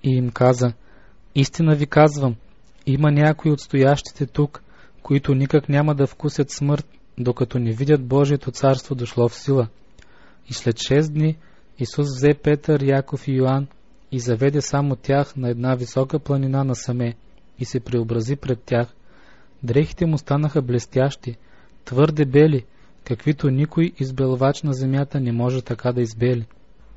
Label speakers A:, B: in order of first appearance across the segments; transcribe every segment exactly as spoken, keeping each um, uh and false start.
A: и им каза: истина ви казвам, има някои от стоящите тук, които никак няма да вкусят смърт, докато не видят Божието царство дошло в сила. И след шест дни Исус взе Петър, Яков и Йоан и заведе само тях на една висока планина насаме и се преобрази пред тях. Дрехите му станаха блестящи, твърде бели, каквито никой избелвач на земята не може така да избели.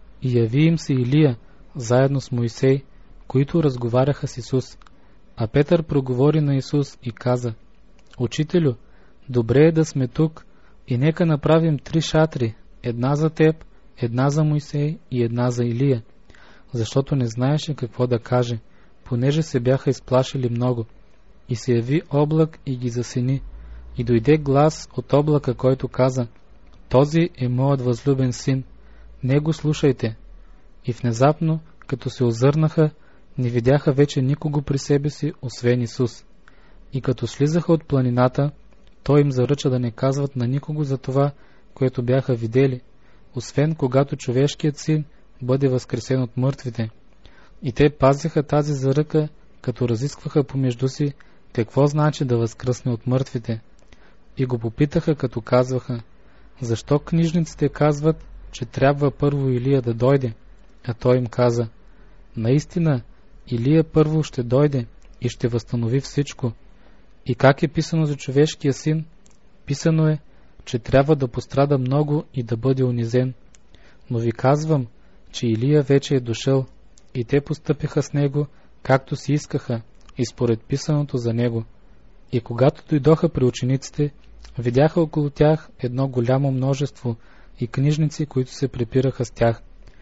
A: И яви им се Илия, заедно с Моисей, които разговаряха с Исус. А Петър проговори на Исус и каза: Учителю, добре е да сме тук и нека направим три шатри, една за теб, една за Моисей и една за Илия, защото не знаеше какво да каже, понеже се бяха изплашили много. И се яви облак и ги засени, и дойде глас от облака, който каза: този е моят възлюбен син, него слушайте. И внезапно, като се озърнаха, не видяха вече никого при себе си, освен Исус. И като слизаха от планината, той им заръча да не казват на никого за това, което бяха видели, освен когато човешкият син бъде възкресен от мъртвите. И те пазиха тази заръка, като разискваха помежду си какво значи да възкръсне от мъртвите. И го попитаха, като казваха: защо книжниците казват, че трябва първо Илия да дойде? А той им каза: наистина, Илия първо ще дойде и ще възстанови всичко. И как е писано за човешкия син? Писано е, че трябва да пострада много и да бъде унизен. Но ви казвам, че Илия вече е дошъл, и те постъпиха с него, както си искаха, и според писаното за него. И когато дойдоха при учениците, видяха около тях едно голямо множество и книжници, които се препираха с тях.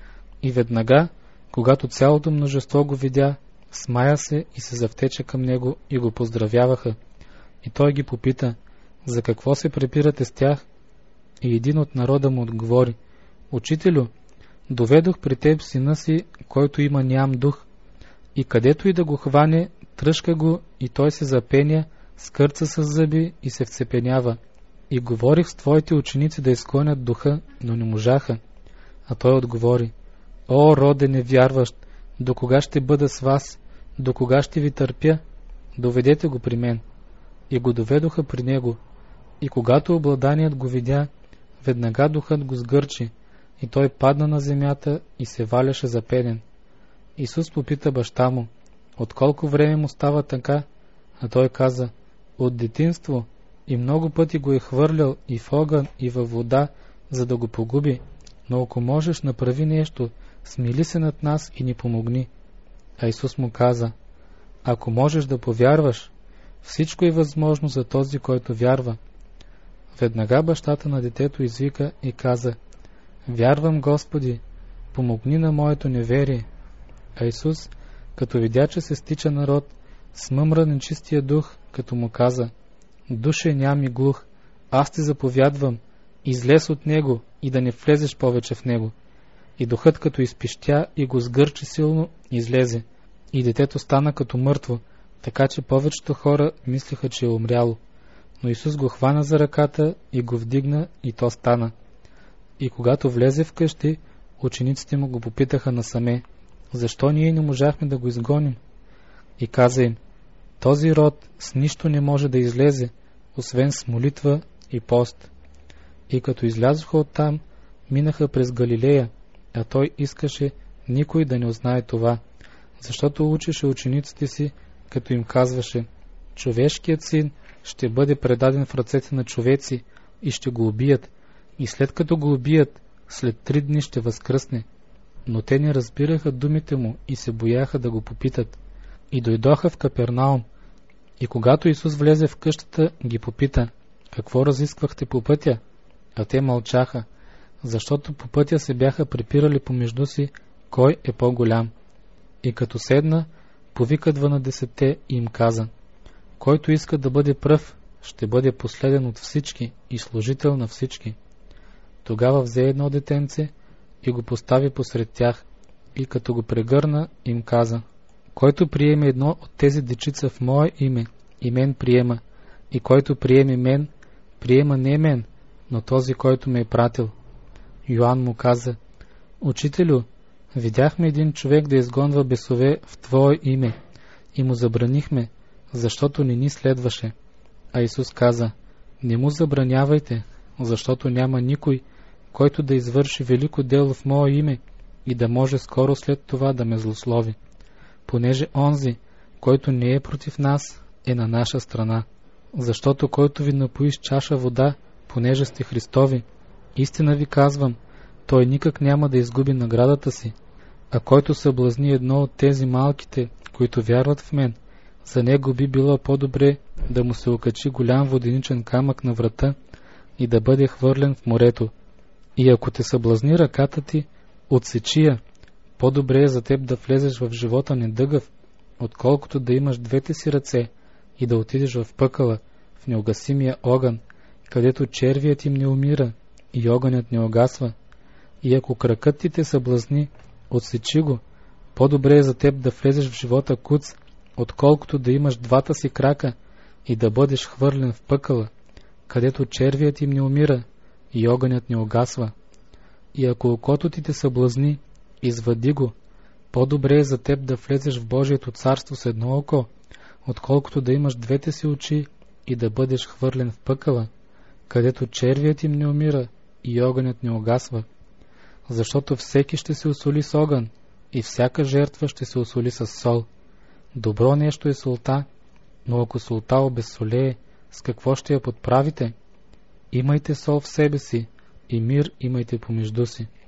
A: И веднага, когато цялото множество го видя, смая се и се завтече към него и го поздравяваха. И той ги попита: за какво се препирате с тях? И един от народа му отговори: Учителю, доведох при теб сина си, който има ням дух. И където и да го хване, тръшка го, и той се запеня, скърца с зъби и се вцепенява. И говорих с твоите ученици да изгонят духа, но не можаха. А той отговори: О, роде невярващ, до кога ще бъда с вас? До кога ще ви търпя? Доведете го при мен. И го доведоха при него. И когато обладаният го видя, веднага духът го сгърчи, и той падна на земята и се валяше запенен. Исус попита баща му: от колко време му става така? А той каза: от детинство, и много пъти го е хвърлял и в огън, и във вода, за да го погуби. Но ако можеш, направи нещо, смили се над нас и ни помогни. А Исус му каза: ако можеш да повярваш, всичко е възможно за този, който вярва. Веднага бащата на детето извика и каза: вярвам, Господи, помогни на моето неверие. А Исус, като видя, че се стича народ, смъмра нечистия дух, като му каза: душе ням и глух, аз ти заповядвам, излез от него и да не влезеш повече в него. И духът като изпищя и го сгърчи силно, излезе. И детето стана като мъртво, така че повечето хора мислиха, че е умряло. Но Исус го хвана за ръката и го вдигна, и то стана. И когато влезе в къщи, учениците му го попитаха насаме: защо ние не можахме да го изгоним? И каза им: този род с нищо не може да излезе, освен с молитва и пост. И като излязоха оттам, минаха през Галилея, а той искаше никой да не узнае това, защото учеше учениците си, като им казваше: човешкият син ще бъде предаден в ръцете на човеци и ще го убият, и след като го убият, след три дни ще възкръсне. Но те не разбираха думите му и се бояха да го попитат. И дойдоха в Капернаум. И когато Исус влезе в къщата, ги попита: какво разисквахте по пътя? А те мълчаха, защото по пътя се бяха препирали помежду си кой е по-голям. И като седна, повика дванадесетте и им каза: който иска да бъде пръв, ще бъде последен от всички и служител на всички. Тогава взе едно детенце и го постави посред тях, и като го прегърна, им каза: който приеме едно от тези дечица в мое име, и мен приема, и който приеме мен, приема не мен, но този, който ме е пратил. Йоан му каза: Учителю, Видяхме един човек да изгонва бесове в Твое име и му забранихме, защото не ни следваше. А Исус каза: не му забранявайте, защото няма никой, който да извърши велико дело в Мое име и да може скоро след това да ме злослови, понеже онзи, който не е против нас, е на наша страна. Защото който ви напои с чаша вода, понеже сте Христови, истина ви казвам, той никак няма да изгуби наградата си. А който съблазни едно от тези малките, които вярват в мен, за него би било по-добре да му се окачи голям воденичен камък на врата и да бъде хвърлен в морето. И ако те съблазни ръката ти, отсечи я. По-добре е за теб да влезеш в живота недъгъв, отколкото да имаш двете си ръце и да отидеш в пъкъла, в неугасимия огън, където червият им не умира и огънят не угасва. И ако кракът ти те съблазни, отсечи го. По-добре е за теб да влезеш в живота куц, отколкото да имаш двата си крака и да бъдеш хвърлен в пъкъла, където червият им не умира и огънят не угасва. И ако окото ти те съблазни, извади го. По-добре е за теб да влезеш в Божието царство с едно око, отколкото да имаш двете си очи и да бъдеш хвърлен в пъкъла, където червият им не умира и огънят не угасва. Защото всеки ще се осоли с огън и всяка жертва ще се осоли с сол. Добро нещо е солта, но ако солта обезсолее, с какво ще я подправите? Имайте сол в себе си и мир имайте помежду си.